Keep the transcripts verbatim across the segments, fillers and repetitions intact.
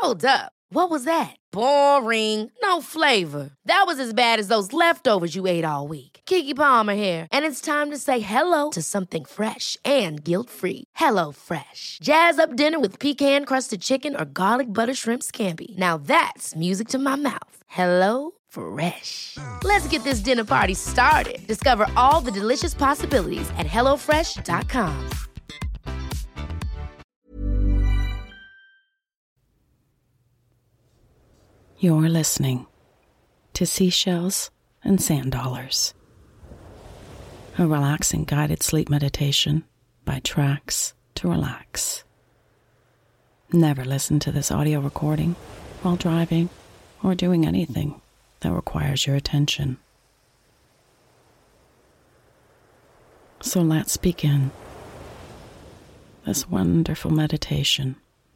Hold up. What was that? Boring. No flavor. That was as bad as those leftovers you ate all week. Keke Palmer here, and it's time to say hello to something fresh and guilt-free. Hello Fresh. Jazz up dinner with pecan-crusted chicken or garlic butter shrimp scampi. Now that's music to my mouth. Hello Fresh. Let's get this dinner party started. Discover all the delicious possibilities at hello fresh dot com. You're listening to Seashells and Sand Dollars, a relaxing guided sleep meditation by Tracks to Relax. Never listen to this audio recording while driving or doing anything that requires your attention. So let's begin this wonderful meditation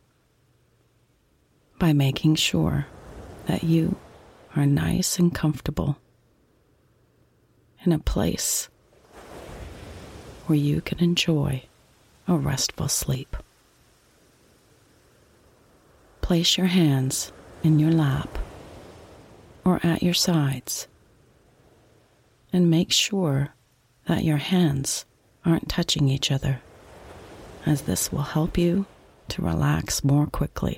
by making sure that you are nice and comfortable in a place where you can enjoy a restful sleep. Place your hands in your lap or at your sides and make sure that your hands aren't touching each other, as this will help you to relax more quickly.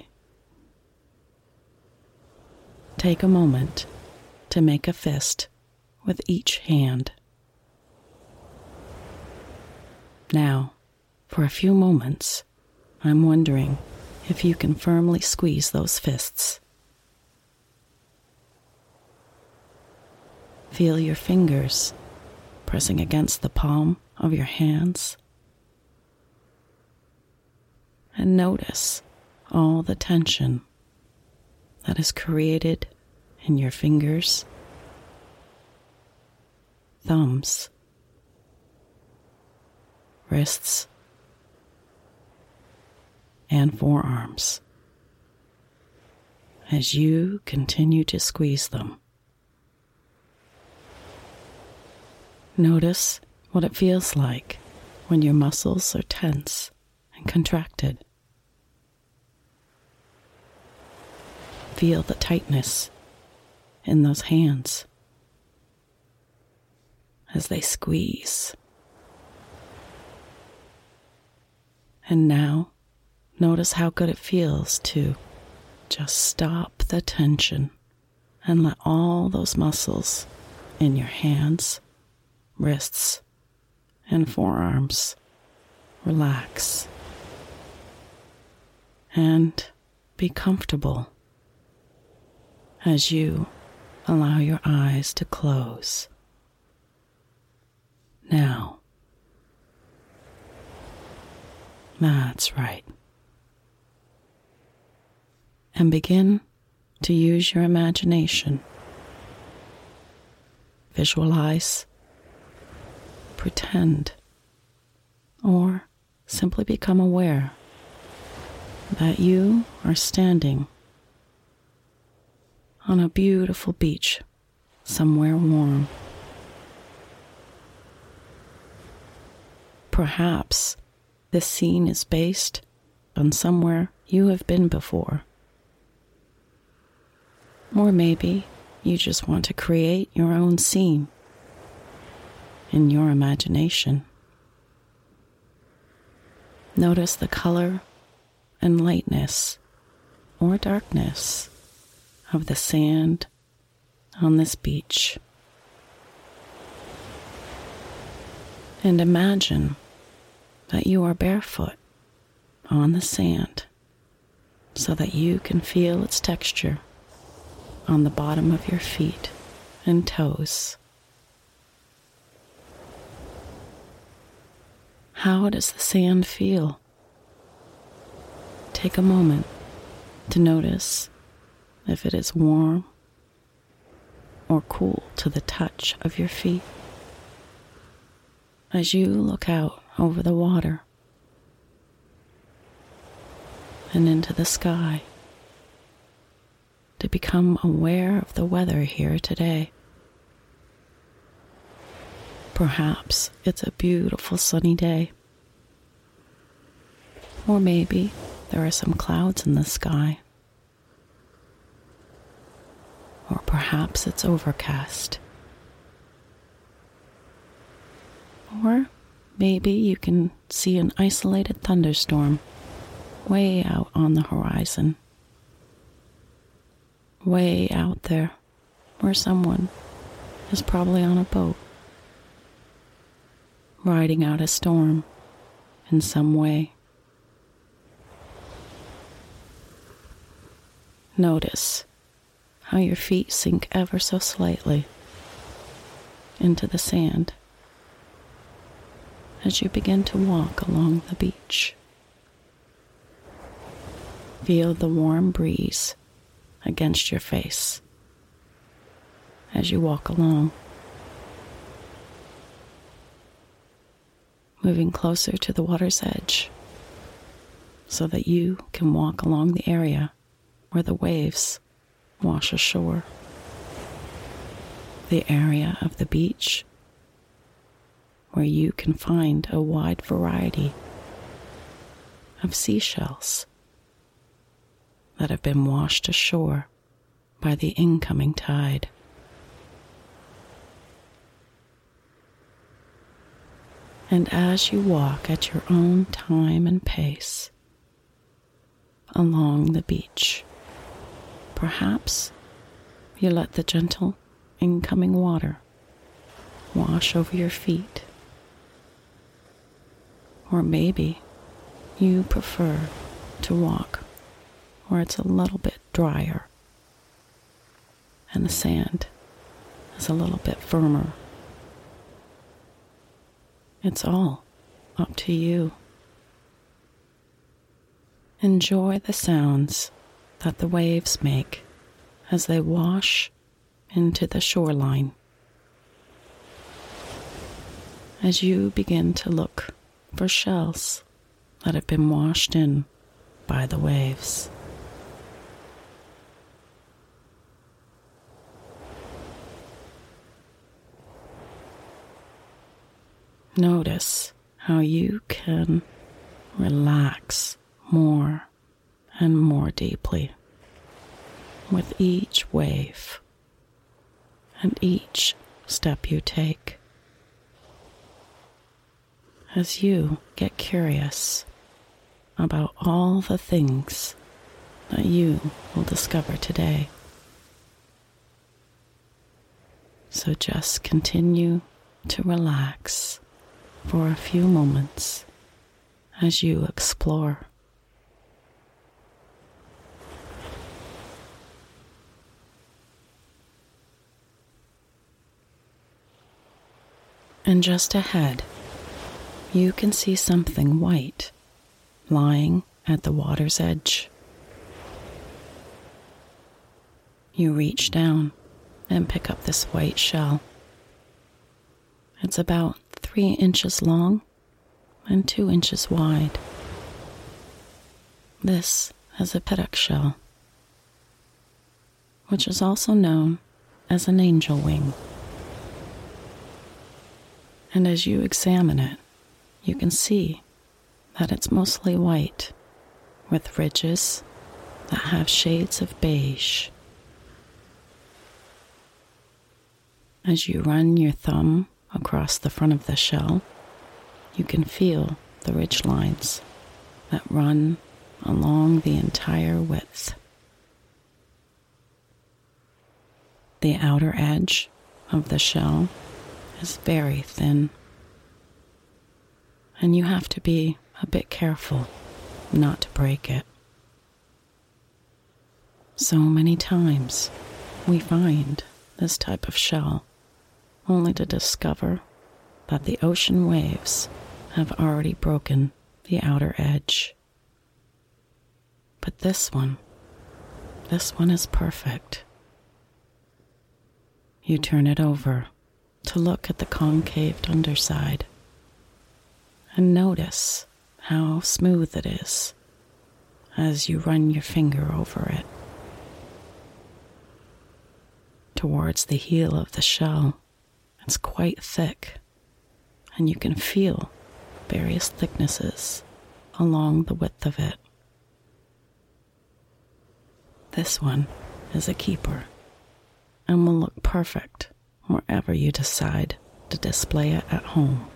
Take a moment to make a fist with each hand. Now, for a few moments, I'm wondering if you can firmly squeeze those fists. Feel your fingers pressing against the palm of your hands. And notice all the tension that is created in your fingers, thumbs, wrists, and forearms as you continue to squeeze them. Notice what it feels like when your muscles are tense and contracted. Feel the tightness in those hands as they squeeze. And now, notice how good it feels to just stop the tension and let all those muscles in your hands, wrists, and forearms relax and be comfortable as you allow your eyes to close. Now, that's right. And begin to use your imagination. Visualize, pretend, or simply become aware that you are standing on a beautiful beach somewhere warm. Perhaps this scene is based on somewhere you have been before. Or maybe you just want to create your own scene in your imagination. Notice the color and lightness or darkness of the sand on this beach. And imagine that you are barefoot on the sand so that you can feel its texture on the bottom of your feet and toes. How does the sand feel? Take a moment to notice if it is warm or cool to the touch of your feet. As you look out over the water and into the sky to become aware of the weather here today. Perhaps it's a beautiful sunny day. Or maybe there are some clouds in the sky Perhaps it's overcast. Or maybe you can see an isolated thunderstorm way out on the horizon. Way out there, where someone is probably on a boat, riding out a storm in some way. Notice how your feet sink ever so slightly into the sand as you begin to walk along the beach. Feel the warm breeze against your face as you walk along, moving closer to the water's edge so that you can walk along the area where the waves wash ashore. The area of the beach where you can find a wide variety of seashells that have been washed ashore by the incoming tide. And as you walk at your own time and pace along the beach, perhaps you let the gentle incoming water wash over your feet. Or maybe you prefer to walk where it's a little bit drier and the sand is a little bit firmer. It's all up to you. Enjoy the sounds that the waves make as they wash into the shoreline. As you begin to look for shells that have been washed in by the waves. Notice how you can relax more and more deeply with each wave and each step you take. As you get curious about all the things that you will discover today. So just continue to relax for a few moments as you explore. And just ahead, you can see something white lying at the water's edge. You reach down and pick up this white shell. It's about three inches long and two inches wide. This is a piddock shell, which is also known as an angel wing. And as you examine it, you can see that it's mostly white, with ridges that have shades of beige. As you run your thumb across the front of the shell, you can feel the ridge lines that run along the entire width. The outer edge of the shell is very thin, and you have to be a bit careful not to break it. So many times we find this type of shell only to discover that the ocean waves have already broken the outer edge. But this one, this one is perfect. You turn it over to look at the concaved underside and notice how smooth it is as you run your finger over it. Towards the heel of the shell, it's quite thick, and you can feel various thicknesses along the width of it. This one is a keeper. and will look perfect wherever you decide to display it at home.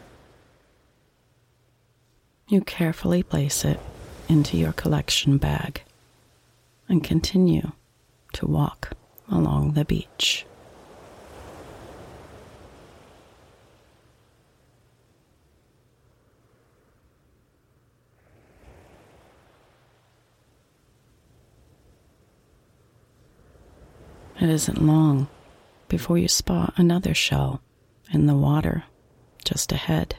You carefully place it into your collection bag and continue to walk along the beach. It isn't long before you spot another shell in the water just ahead.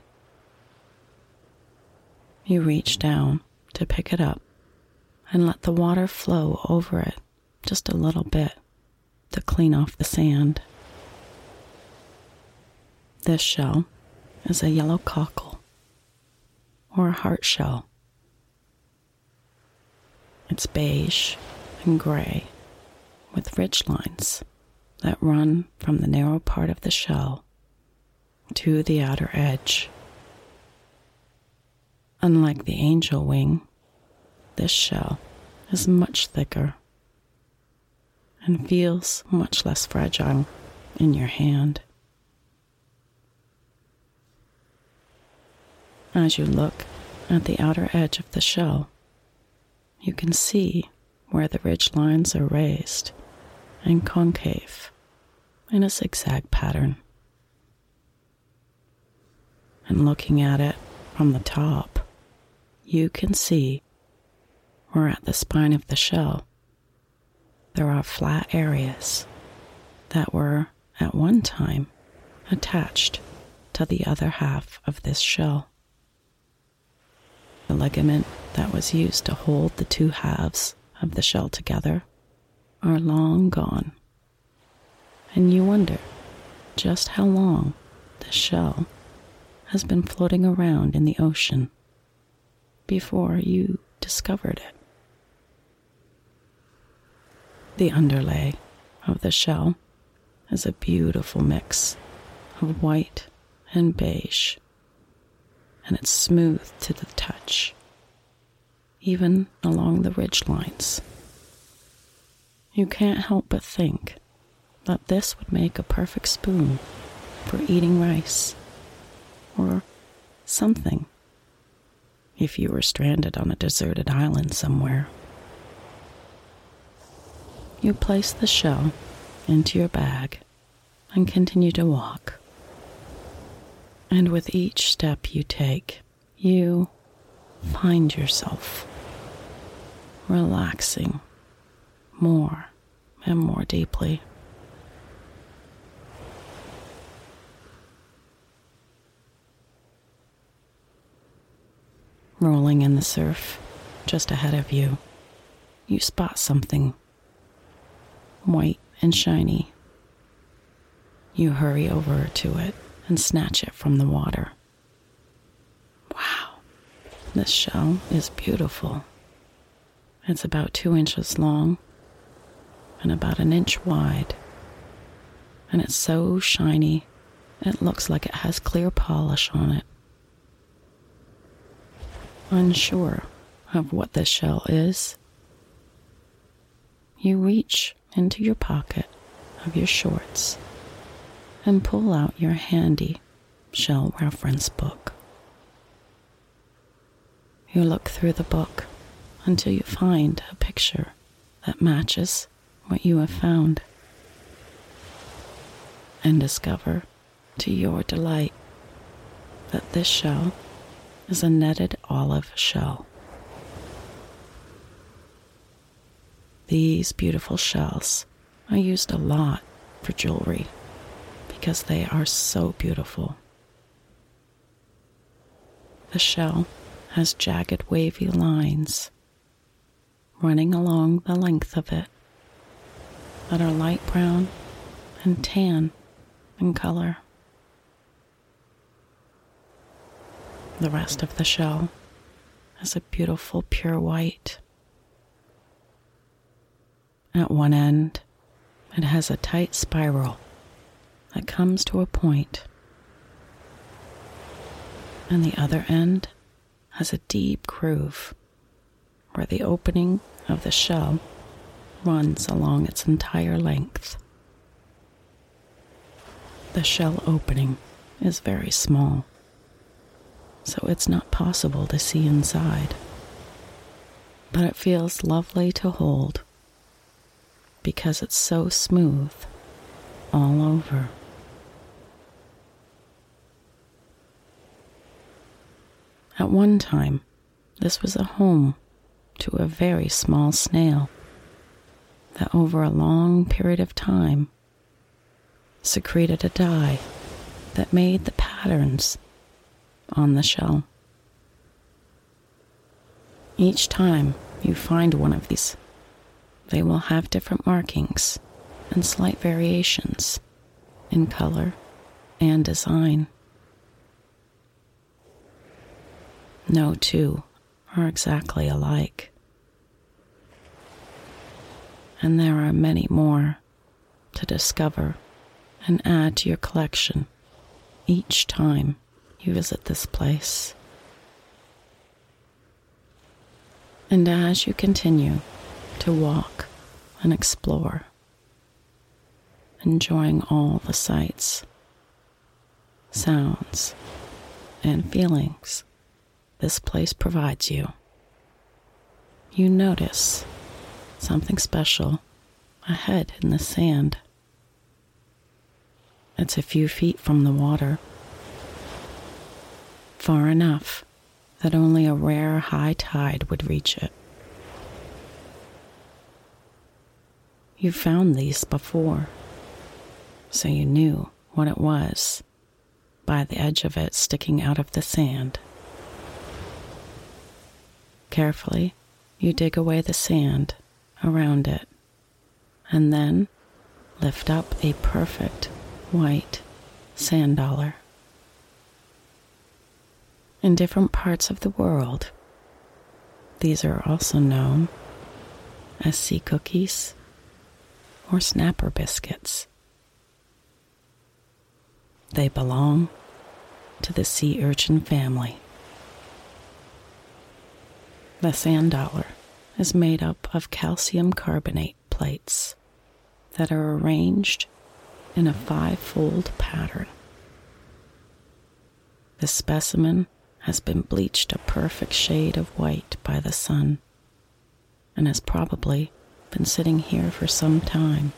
You reach down to pick it up and let the water flow over it just a little bit to clean off the sand. This shell is a yellow cockle, or a heart shell. It's beige and gray, with ridge lines that run from the narrow part of the shell to the outer edge. Unlike the angel wing, this shell is much thicker and feels much less fragile in your hand. As you look at the outer edge of the shell, you can see where the ridge lines are raised and concave in a zigzag pattern. And looking at it from the top, you can see where at the spine of the shell there are flat areas that were at one time attached to the other half of this shell. The ligament that was used to hold the two halves of the shell together are long gone, and you wonder just how long the shell has been floating around in the ocean before you discovered it. The underlay of the shell is a beautiful mix of white and beige, and it's smooth to the touch, even along the ridge lines. You can't help but think that this would make a perfect spoon for eating rice or something if you were stranded on a deserted island somewhere. You place the shell into your bag and continue to walk. And with each step you take, you find yourself relaxing more and more deeply. Rolling in the surf just ahead of you, you spot something white and shiny. You hurry over to it and snatch it from the water. Wow, this shell is beautiful. It's about two inches long and about an inch wide, and it's so shiny it looks like it has clear polish on it. Unsure of what this shell is, you reach into your pocket of your shorts and pull out your handy shell reference book. You look through the book until you find a picture that matches what you have found, and discover to your delight that this shell is a netted olive shell. These beautiful shells are used a lot for jewelry because they are so beautiful. The shell has jagged wavy lines running along the length of it that are light brown and tan in color. The rest of the shell is a beautiful pure white. At one end, it has a tight spiral that comes to a point, and the other end has a deep groove where the opening of the shell runs along its entire length. The shell opening is very small, so it's not possible to see inside. But it feels lovely to hold because it's so smooth all over. At one time, this was a home to a very small snail that over a long period of time secreted a dye that made the patterns on the shell. Each time you find one of these, they will have different markings and slight variations in color and design. No two are exactly alike. And there are many more to discover and add to your collection each time you visit this place. And as you continue to walk and explore, enjoying all the sights, sounds, and feelings this place provides you, you notice something special ahead in the sand. It's a few feet from the water, far enough that only a rare high tide would reach it. You found these before, so you knew what it was by the edge of it sticking out of the sand. Carefully, you dig away the sand around it, and then lift up a perfect white sand dollar. In different parts of the world, these are also known as sea cookies or snapper biscuits. They belong to the sea urchin family. The sand dollar is made up of calcium carbonate plates that are arranged in a five-fold pattern. The specimen has been bleached a perfect shade of white by the sun and has probably been sitting here for some time.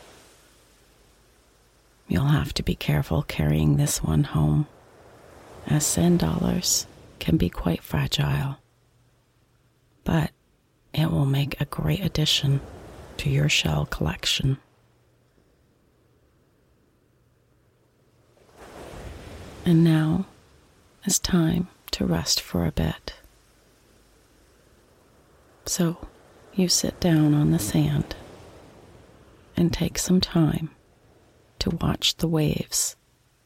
You'll have to be careful carrying this one home, as sand dollars can be quite fragile. But it will make a great addition to your shell collection. And now it's time to rest for a bit. So you sit down on the sand and take some time to watch the waves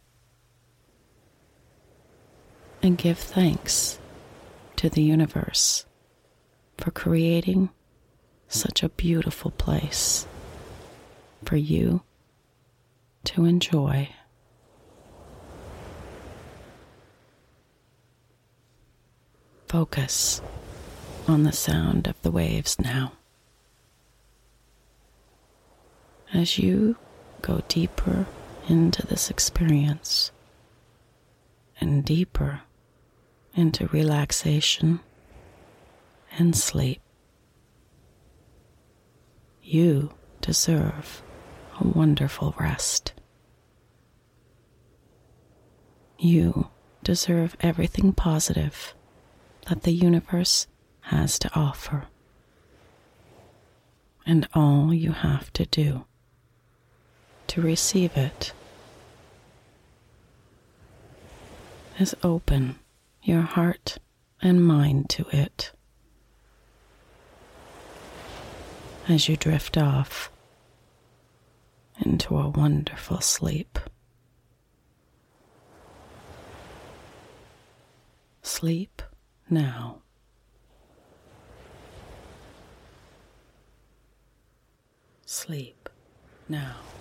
and give thanks to the universe for creating such a beautiful place for you to enjoy. Focus on the sound of the waves now. As you go deeper into this experience and deeper into relaxation and sleep, you deserve a wonderful rest. You deserve everything positive that the universe has to offer. And all you have to do to receive it is open your heart and mind to it as you drift off into a wonderful sleep. Sleep now. Sleep now.